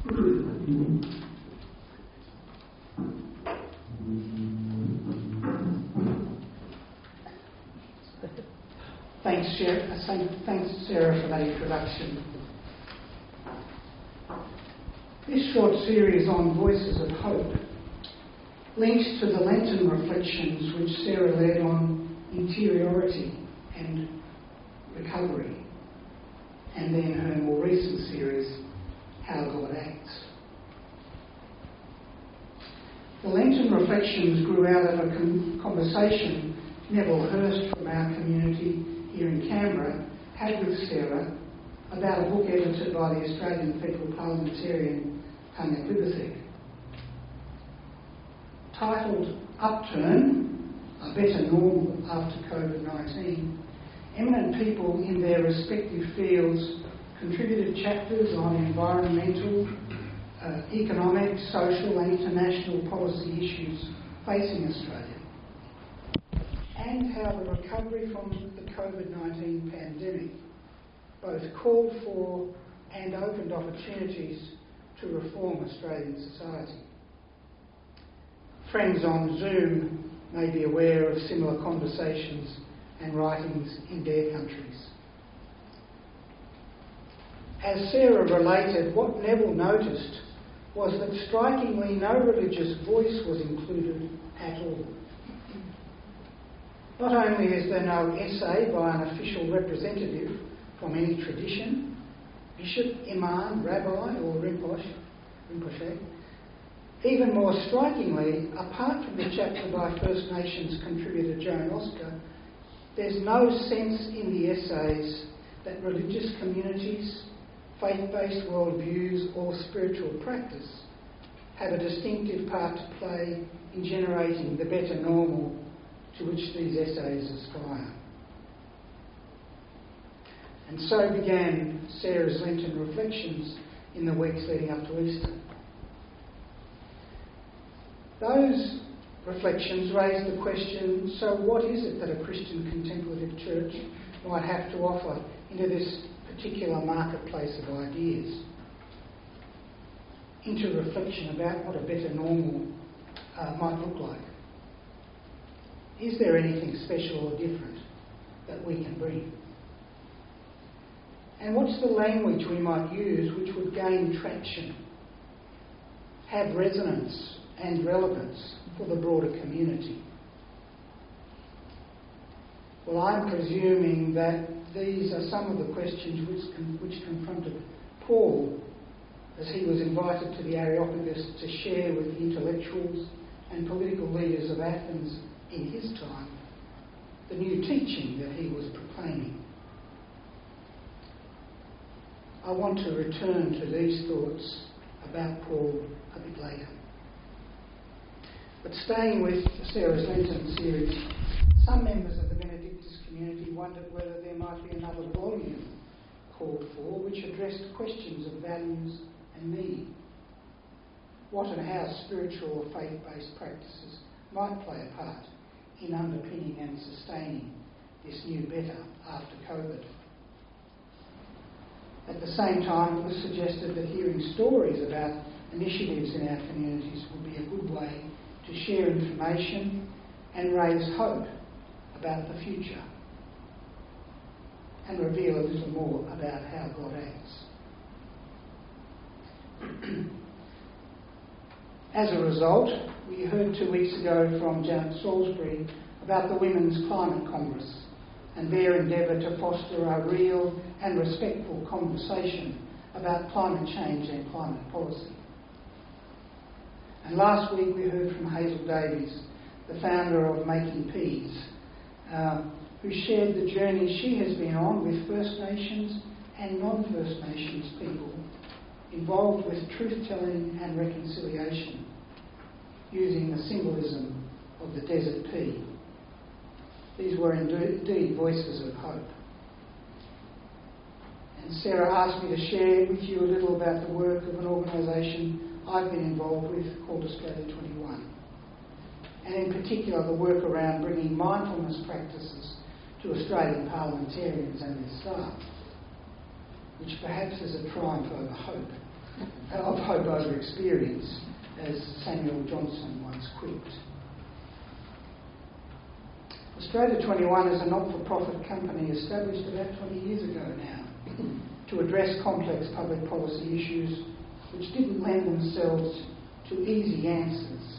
Thanks, Sarah, for that introduction. This short series on Voices of Hope links to the Lenten reflections which Sarah led on interiority and recovery, and then her more recent series, How God Acts. The Lenten reflections grew out of a conversation Neville Hurst from our community here in Canberra had with Sarah about a book edited by the Australian federal parliamentarian Tanya Plibersek. Titled Upturn, A Better Normal After COVID-19, eminent people in their respective fields contributed chapters on environmental, economic, social and international policy issues facing Australia, and how the recovery from the COVID-19 pandemic both called for and opened opportunities to reform Australian society. Friends on Zoom may be aware of similar conversations and writings in their countries. As Sarah related, what Neville noticed was that strikingly no religious voice was included at all. Not only is there no essay by an official representative from any tradition, bishop, imam, rabbi or rinpoche, even more strikingly, apart from the chapter by First Nations contributor Joan Oscar, there's no sense in the essays that religious communities, faith-based worldviews or spiritual practice have a distinctive part to play in generating the better normal to which these essays aspire. And so began Sarah's Lenten reflections in the weeks leading up to Easter. Those reflections raised the question, so what is it that a Christian contemplative church might have to offer into this particular marketplace of ideas? Into reflection about what a better normal might look like. Is there anything special or different that we can bring? And what's the language we might use which would gain traction, have resonance and relevance for the broader community? Well, I'm presuming that these are some of the questions which confronted Paul as he was invited to the Areopagus to share with the intellectuals and political leaders of Athens in his time the new teaching that he was proclaiming. I want to return to these thoughts about Paul a bit later. But staying with Sarah's Lenten series, some members of the Benedictus community wondered whether there might be another volume called for which addressed questions of values and meaning. What and how spiritual or faith-based practices might play a part in underpinning and sustaining this new better after COVID. At the same time, it was suggested that hearing stories about initiatives in our communities would be a good way to share information and raise hope about the future and reveal a little more about how God acts. As a result, we heard 2 weeks ago from Janet Salisbury about the Women's Climate Congress and their endeavour to foster a real and respectful conversation about climate change and climate policy. And last week we heard from Hazel Davies, the founder of Making Peas, who shared the journey she has been on with First Nations and non-First Nations people involved with truth-telling and reconciliation, using the symbolism of the desert pea. These were indeed voices of hope. And Sarah asked me to share with you a little about the work of an organisation I've been involved with called Australia 21. And in particular the work around bringing mindfulness practices to Australian parliamentarians and their staff, which perhaps is a triumph over hope of hope over experience, as Samuel Johnson once quipped. Australia 21 is a not-for-profit company established about 20 years ago now to address complex public policy issues which didn't lend themselves to easy answers.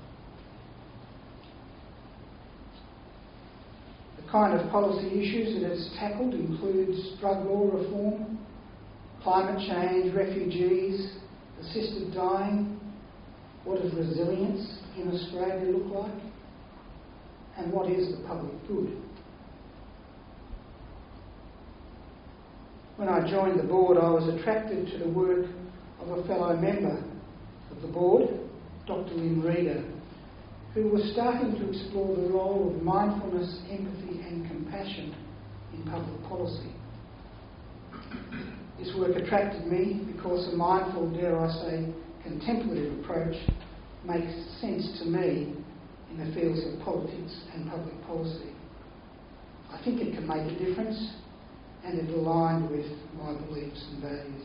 The kind of policy issues that it's tackled includes drug law reform, climate change, refugees, assisted dying, what does resilience in Australia look like, and what is the public good. When I joined the board, I was attracted to the work of a fellow member of the board, Dr. Lynn Reader, who was starting to explore the role of mindfulness, empathy and compassion in public policy. This work attracted me because a mindful, dare I say, contemplative approach makes sense to me in the fields of politics and public policy. I think it can make a difference and it aligned with my beliefs and values.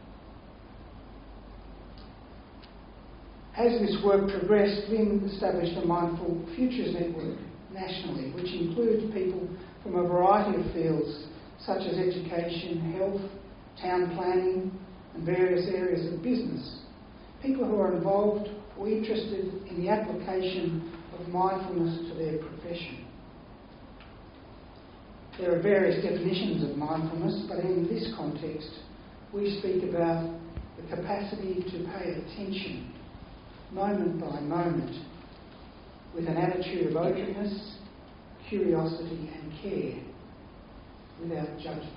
As this work progressed, Lynn established a Mindful Futures Network nationally, which includes people from a variety of fields such as education, health, town planning and various areas of business. People who are involved or interested in the application of mindfulness to their profession. There are various definitions of mindfulness, but in this context, we speak about the capacity to pay attention, moment by moment, with an attitude of openness, curiosity and care, without judgment.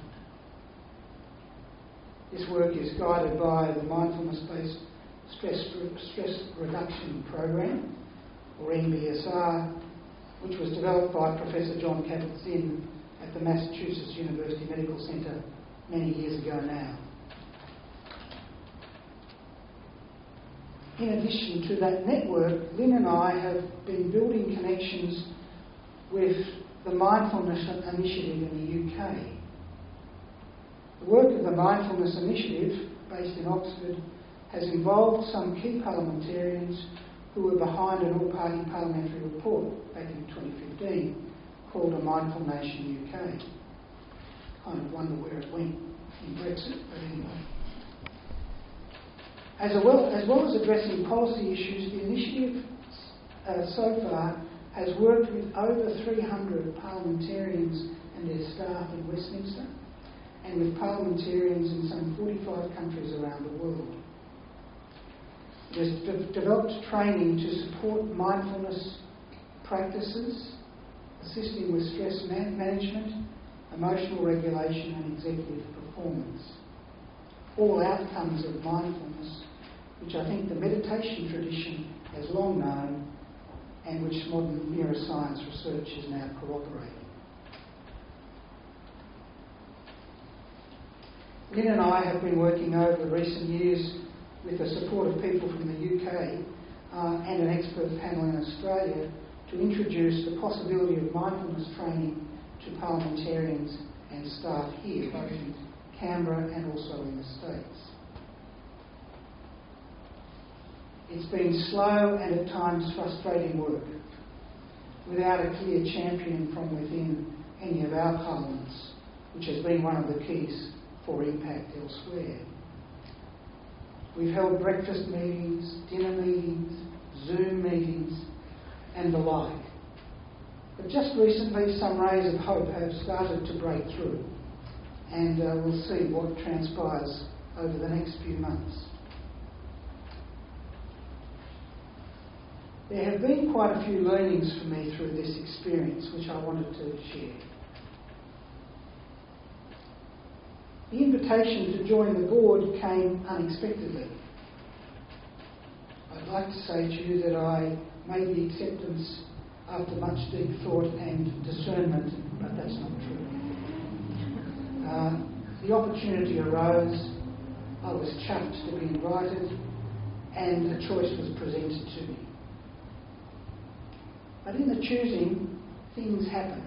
This work is guided by the Mindfulness-Based Stress Reduction Program, or MBSR, which was developed by Professor John Kabat-Zinn at the Massachusetts University Medical Centre many years ago now. In addition to that network, Lynn and I have been building connections with the Mindfulness Initiative in the UK. The work of the Mindfulness Initiative, based in Oxford, has involved some key parliamentarians who were behind an all-party parliamentary report back in 2015 called A Mindful Nation UK. Kind of wonder where it went in Brexit, but anyway. As well as addressing policy issues, the initiative so far has worked with over 300 parliamentarians and their staff in Westminster, and with parliamentarians in some 45 countries around the world. It has developed training to support mindfulness practices, assisting with stress management, emotional regulation and executive performance. All outcomes of mindfulness, which I think the meditation tradition has long known and which modern neuroscience research is now corroborating. Lynn and I have been working over recent years with the support of people from the UK and an expert panel in Australia to introduce the possibility of mindfulness training to parliamentarians and staff here, both in Canberra and also in the States. It's been slow and at times frustrating work, without a clear champion from within any of our parliaments, which has been one of the keys for impact elsewhere. We've held breakfast meetings, dinner meetings, Zoom meetings, and the like. But just recently, some rays of hope have started to break through, and we'll see what transpires over the next few months. There have been quite a few learnings for me through this experience, which I wanted to share. The invitation to join the board came unexpectedly. I'd like to say to you that I made the acceptance after much deep thought and discernment, but that's not true. The opportunity arose, I was chuffed to be invited, and a choice was presented to me. But in the choosing, things happen.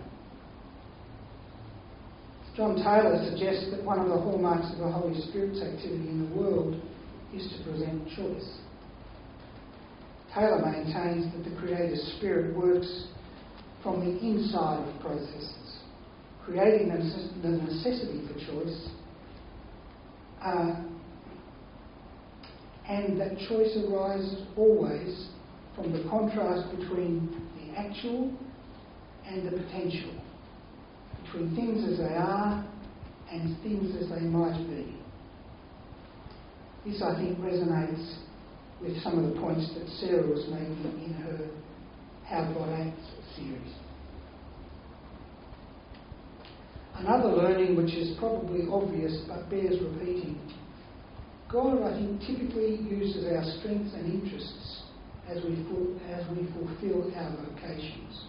John Taylor suggests that one of the hallmarks of the Holy Spirit's activity in the world is to present choice. Taylor maintains that the Creator's Spirit works from the inside of processes, creating the necessity for choice, and that choice arises always from the contrast between the actual and the potential, between things as they are and things as they might be. This, I think, resonates with some of the points that Sarah was making in her How God Acts series. Another learning which is probably obvious but bears repeating: God, I think, typically uses our strengths and interests as we fulfil our vocations.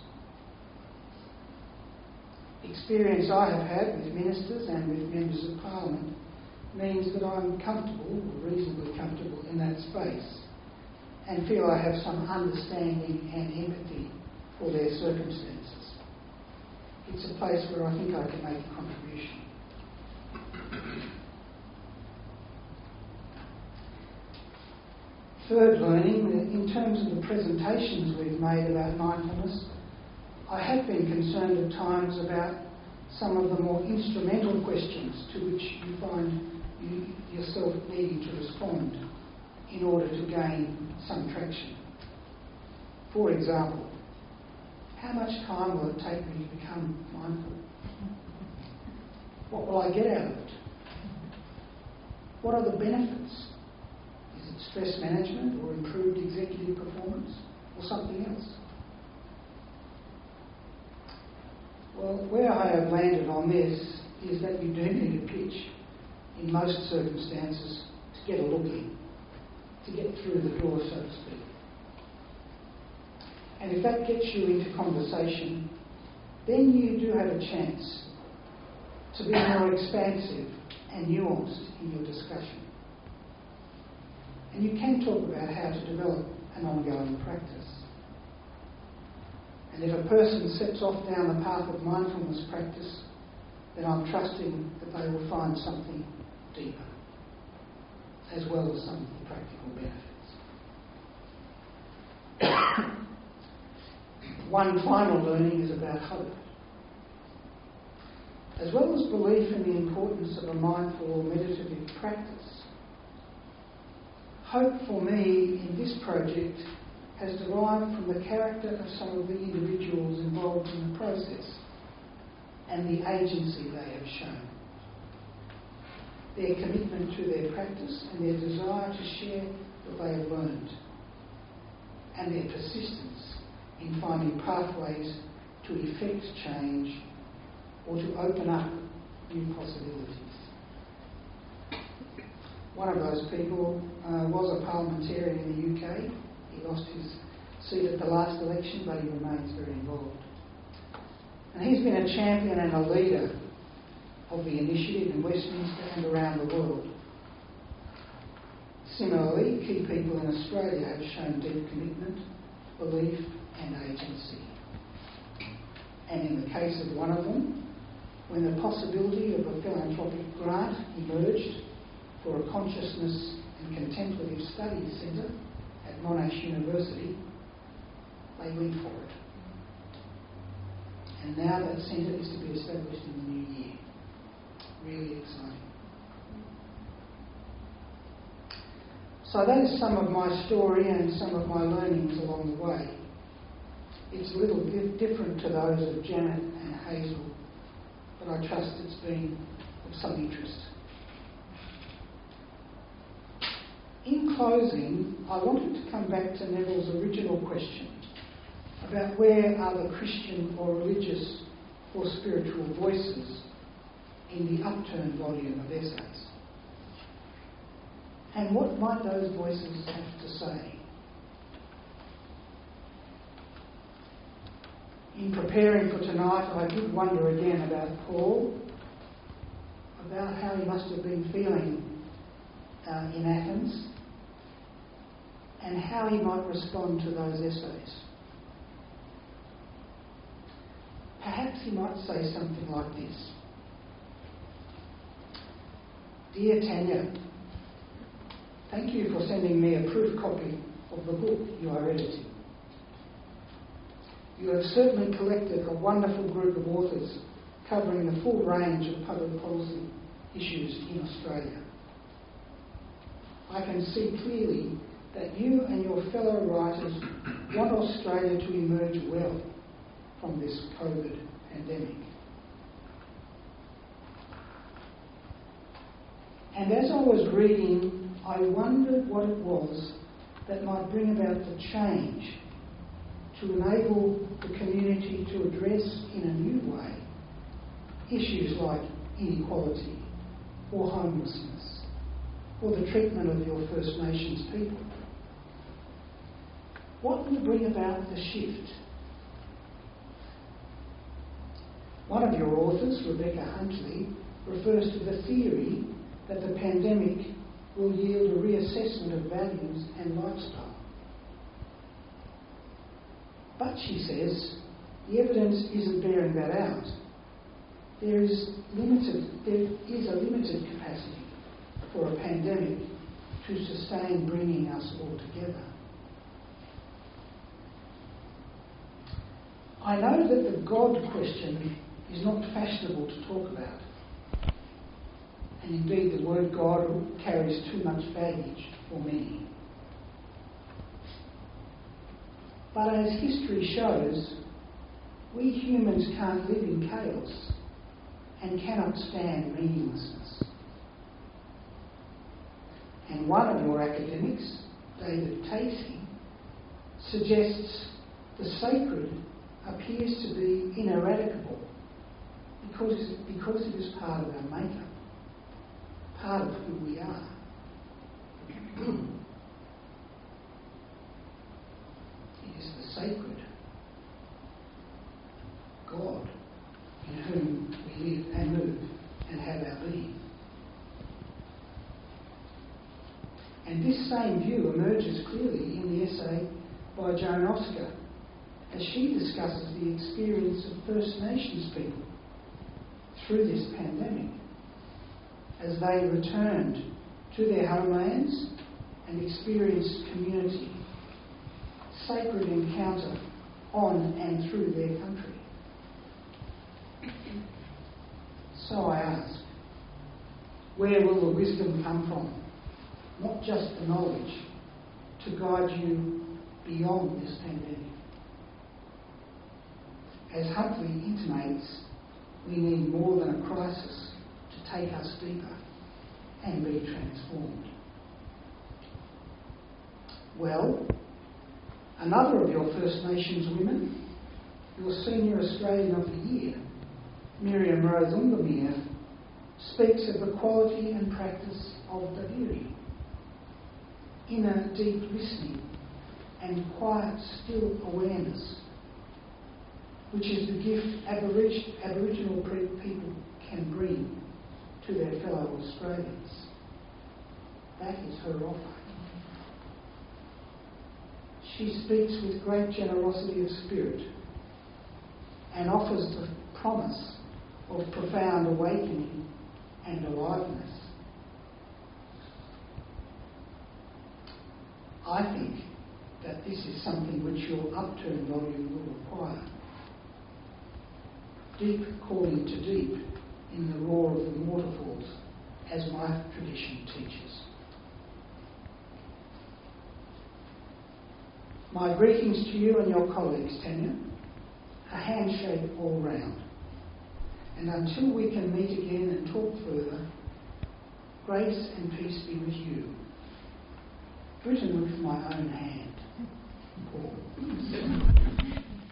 Experience I have had with ministers and with members of Parliament means that I'm comfortable, or reasonably comfortable, in that space and feel I have some understanding and empathy for their circumstances. It's a place where I think I can make a contribution. Third learning, in terms of the presentations we've made about mindfulness, I have been concerned at times about some of the more instrumental questions to which you find yourself needing to respond in order to gain some traction. For example, how much time will it take me to become mindful? What will I get out of it? What are the benefits? Is it stress management or improved executive performance or something else? Well, where I have landed on this is that you do need a pitch in most circumstances to get a look in, to get through the door, so to speak. And if that gets you into conversation, then you do have a chance to be more expansive and nuanced in your discussion. And you can talk about how to develop an ongoing practice. And if a person steps off down the path of mindfulness practice, then I'm trusting that they will find something deeper, as well as some of the practical benefits. One final learning is about hope. As well as belief in the importance of a mindful or meditative practice, hope for me in this project has derived from the character of some of the individuals involved in the process and the agency they have shown. Their commitment to their practice and their desire to share what they have learned, and their persistence in finding pathways to effect change or to open up new possibilities. One of those people was a parliamentarian in the UK. He lost his seat at the last election, but he remains very involved. And he's been a champion and a leader of the initiative in Westminster and around the world. Similarly, key people in Australia have shown deep commitment, belief and agency. And in the case of one of them, when the possibility of a philanthropic grant emerged for a consciousness and contemplative studies centre at Monash University, they went for it. And now that centre is to be established in the new year. Really exciting. So that is some of my story and some of my learnings along the way. It's a little bit different to those of Janet and Hazel, but I trust it's been of some interest. In closing, I wanted to come back to Neville's original question about where are the Christian or religious or spiritual voices in the upturned volume of essays. And what might those voices have to say? In preparing for tonight, I did wonder again about Paul, about how he must have been feeling in Athens, and how he might respond to those essays. Perhaps he might say something like this: Dear Tanya, Thank you for sending me a proof copy of the book you are editing. You have certainly collected a wonderful group of authors covering the full range of public policy issues in Australia. I can see clearly that you and your fellow writers want Australia to emerge well from this COVID pandemic. And as I was reading, I wondered what it was that might bring about the change to enable the community to address in a new way issues like inequality or homelessness or the treatment of your First Nations people. What will bring about the shift? One of your authors, Rebecca Huntley, refers to the theory that the pandemic will yield a reassessment of values and lifestyle. But, she says, the evidence isn't bearing that out. There is a limited capacity for a pandemic to sustain bringing us all together. I know that the God question is not fashionable to talk about. And indeed, the word God carries too much baggage for many. But as history shows, we humans can't live in chaos and cannot stand meaninglessness. And one of your academics, David Tacey, suggests the sacred appears to be ineradicable because it is part of our makeup, part of who we are. It is the sacred God in whom we live and move and have our being. And this same view emerges clearly in the essay by Joan Oscar as she discusses the experience of First Nations people through this pandemic as they returned to their homelands and experienced community, sacred encounter on and through their country. So I ask, where will the wisdom come from? Not just the knowledge to guide you beyond this pandemic. As Huntley intimates, we need more than a crisis to take us deeper and be transformed. Well, another of your First Nations women, your Senior Australian of the Year, Miriam Rose Ungomir, speaks of the quality and practice of Dadirri, inner deep listening and quiet still awareness, which is the gift Aboriginal people can bring to their fellow Australians. That is her offer. She speaks with great generosity of spirit and offers the promise of profound awakening and aliveness. I think that this is something which your upturned volume will require. Deep calling to deep in the roar of the waterfalls, as my tradition teaches. My greetings to you and your colleagues, Tanya. A handshake all round. And until we can meet again and talk further, grace and peace be with you. Written with my own hand, Paul.